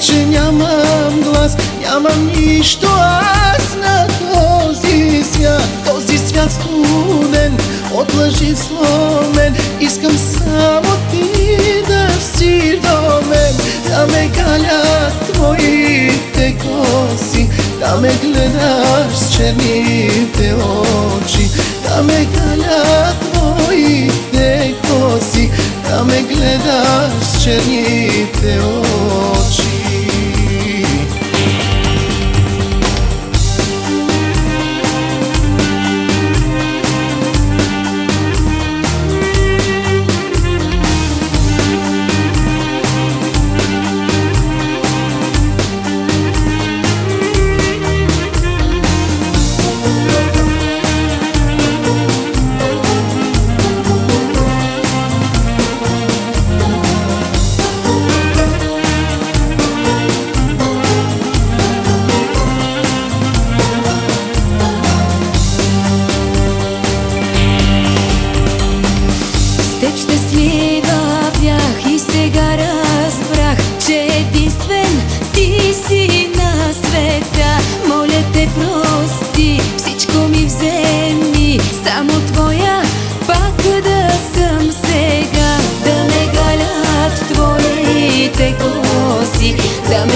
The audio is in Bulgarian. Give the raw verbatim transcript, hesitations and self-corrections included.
че нямам глас, нямам нищо аз на този свят. Този свят студен, от лъжи сломен, искам само ти да си до мен. Да ме галят твоите коси, да ме гледаш с черните очи. Да ме галят твоите коси, да ме гледаш с черните очи. Теб щастлива бях и сега разбрах, че единствен ти си на света. Моля те, прости, всичко ми вземи, само твоя пак да съм сега. Да ме галят твоите коси, да ме